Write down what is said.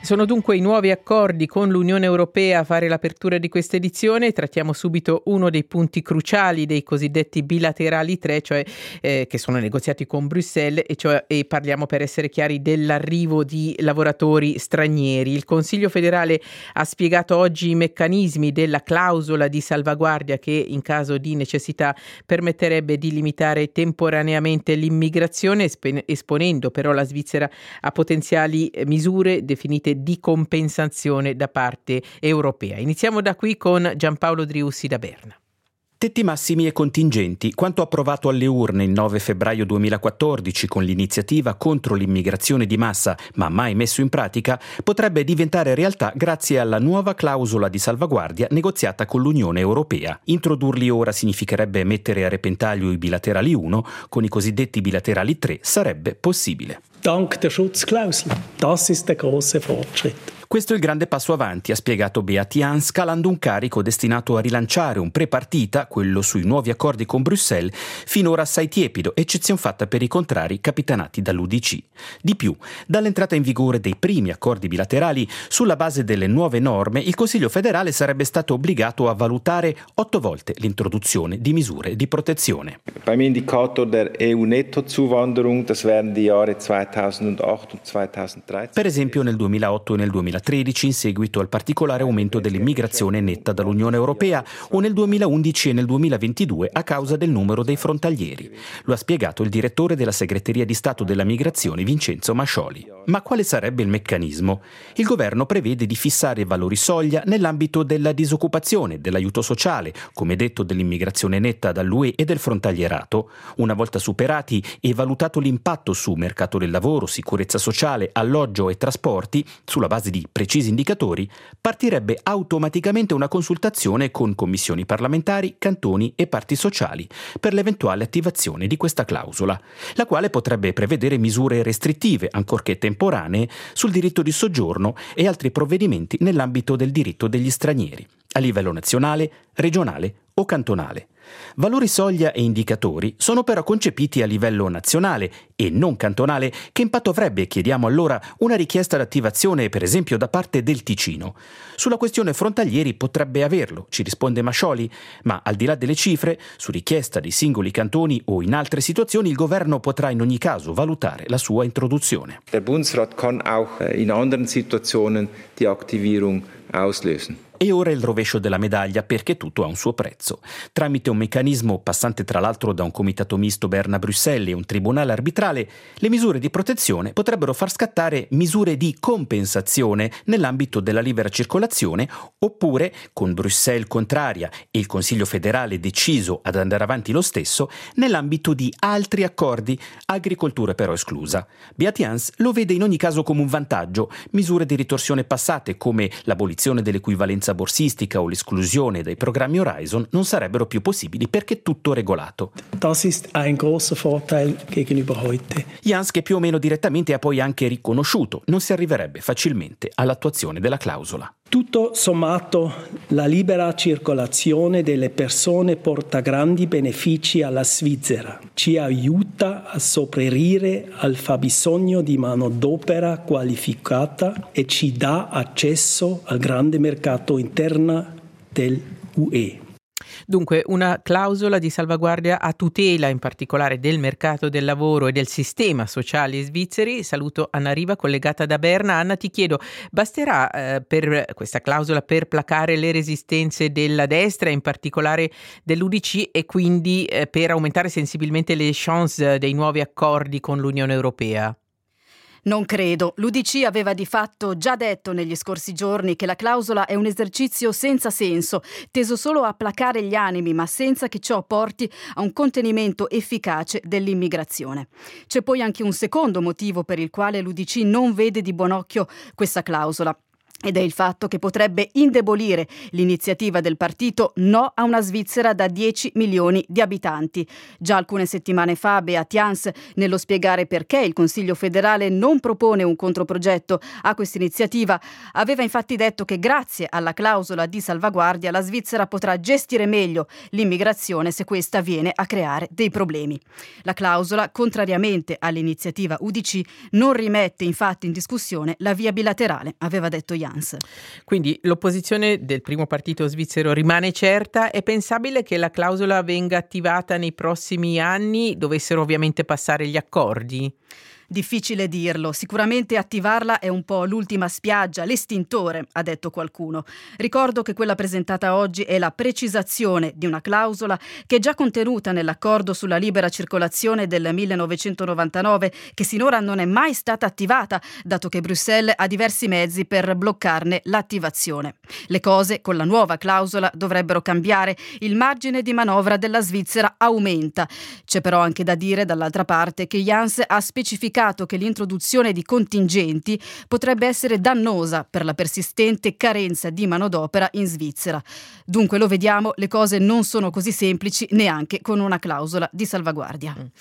Sono dunque i nuovi accordi con l'Unione Europea a fare l'apertura di questa edizione. Trattiamo subito uno dei punti cruciali dei cosiddetti bilaterali 3, cioè che sono negoziati con Bruxelles, e parliamo, per essere chiari, dell'arrivo di lavoratori stranieri. Il Consiglio federale ha spiegato oggi i meccanismi della clausola di salvaguardia che in caso di necessità permetterebbe di limitare temporaneamente l'immigrazione, esponendo però la Svizzera a potenziali misure definite di compensazione da parte europea. Iniziamo da qui con Giampaolo Driussi da Berna. Tetti massimi e contingenti, quanto approvato alle urne il 9 febbraio 2014 con l'iniziativa contro l'immigrazione di massa, ma mai messo in pratica, potrebbe diventare realtà grazie alla nuova clausola di salvaguardia negoziata con l'Unione Europea. Introdurli ora significherebbe mettere a repentaglio i bilaterali 1, con i cosiddetti bilaterali 3 sarebbe possibile. Dank der Schutzklausel. Das ist der große Fortschritt. Questo è il grande passo avanti, ha spiegato Beat Jans, scalando un carico destinato a rilanciare un pre-partita, quello sui nuovi accordi con Bruxelles, finora assai tiepido, eccezion fatta per i contrari capitanati dall'UDC. Di più, dall'entrata in vigore dei primi accordi bilaterali, sulla base delle nuove norme, il Consiglio federale sarebbe stato obbligato a valutare 8 volte l'introduzione di misure di protezione. Beim Indikator der EU-Nettozuwanderung, das wären die Jahre 2008 und 2013. Per esempio nel 2008 e nel 2013, in seguito al particolare aumento dell'immigrazione netta dall'Unione Europea, o nel 2011 e nel 2022 a causa del numero dei frontalieri. Lo ha spiegato il direttore della Segreteria di Stato della Migrazione, Vincenzo Mascioli. Ma quale sarebbe il meccanismo? Il governo prevede di fissare valori soglia nell'ambito della disoccupazione, dell'aiuto sociale, come detto dell'immigrazione netta dall'UE e del frontalierato. Una volta superati e valutato l'impatto su mercato del lavoro, sicurezza sociale, alloggio e trasporti, sulla base di precisi indicatori, partirebbe automaticamente una consultazione con commissioni parlamentari, cantoni e parti sociali per l'eventuale attivazione di questa clausola, la quale potrebbe prevedere misure restrittive, ancorché temporanee, sul diritto di soggiorno e altri provvedimenti nell'ambito del diritto degli stranieri, a livello nazionale, regionale o cantonale. Valori soglia e indicatori sono però concepiti a livello nazionale e non cantonale. Che impatto avrebbe, chiediamo allora, una richiesta d'attivazione per esempio da parte del Ticino? Sulla questione frontalieri potrebbe averlo, ci risponde Mascioli, ma al di là delle cifre, su richiesta dei singoli cantoni o in altre situazioni il governo potrà in ogni caso valutare la sua introduzione. Der Bundesrat kann auch in anderen Situationen die Aktivierung auslösen. E ora il rovescio della medaglia, perché tutto ha un suo prezzo. Tramite un meccanismo passante tra l'altro da un comitato misto Berna-Bruxelles e un tribunale arbitrale, le misure di protezione potrebbero far scattare misure di compensazione nell'ambito della libera circolazione, oppure, con Bruxelles contraria e il Consiglio federale deciso ad andare avanti lo stesso, nell'ambito di altri accordi, agricoltura però esclusa. Beat Jans lo vede in ogni caso come un vantaggio. Misure di ritorsione passate come l'abolizione dell'equivalenza borsistica o l'esclusione dai programmi Horizon non sarebbero più possibili perché è tutto regolato. Das ist ein großer Vorteil gegenüber heute. Jans, che più o meno direttamente ha poi anche riconosciuto, non si arriverebbe facilmente all'attuazione della clausola. Tutto sommato, la libera circolazione delle persone porta grandi benefici alla Svizzera, ci aiuta a sopperire al fabbisogno di manodopera qualificata e ci dà accesso al grande mercato interno dell'UE. Dunque una clausola di salvaguardia a tutela in particolare del mercato del lavoro e del sistema sociale svizzeri. Saluto Anna Riva, collegata da Berna. Anna, ti chiedo, basterà per questa clausola per placare le resistenze della destra, in particolare dell'UDC, e quindi per aumentare sensibilmente le chance dei nuovi accordi con l'Unione Europea? Non credo. L'UDC aveva di fatto già detto negli scorsi giorni che la clausola è un esercizio senza senso, teso solo a placare gli animi, ma senza che ciò porti a un contenimento efficace dell'immigrazione. C'è poi anche un secondo motivo per il quale l'UDC non vede di buon occhio questa clausola. ed è il fatto che potrebbe indebolire l'iniziativa del partito No a una Svizzera da 10 milioni di abitanti. Già alcune settimane fa Beat Jans, nello spiegare perché il Consiglio federale non propone un controprogetto a questa iniziativa, aveva infatti detto che grazie alla clausola di salvaguardia la Svizzera potrà gestire meglio l'immigrazione se questa viene a creare dei problemi. La clausola, contrariamente all'iniziativa UDC, non rimette infatti in discussione la via bilaterale, aveva detto Jans. Quindi l'opposizione del primo partito svizzero rimane certa. È pensabile che la clausola venga attivata nei prossimi anni, dovessero ovviamente passare gli accordi? Difficile dirlo, sicuramente attivarla è un po' l'ultima spiaggia, l'estintore, ha detto qualcuno. Ricordo che quella presentata oggi è la precisazione di una clausola che è già contenuta nell'accordo sulla libera circolazione del 1999, che sinora non è mai stata attivata, dato che Bruxelles ha diversi mezzi per bloccarne l'attivazione. Le cose con la nuova clausola dovrebbero cambiare, il margine di manovra della Svizzera aumenta. C'è però anche da dire dall'altra parte che Jans ha specificato che l'introduzione di contingenti potrebbe essere dannosa per la persistente carenza di manodopera in Svizzera. Dunque lo vediamo, le cose non sono così semplici neanche con una clausola di salvaguardia.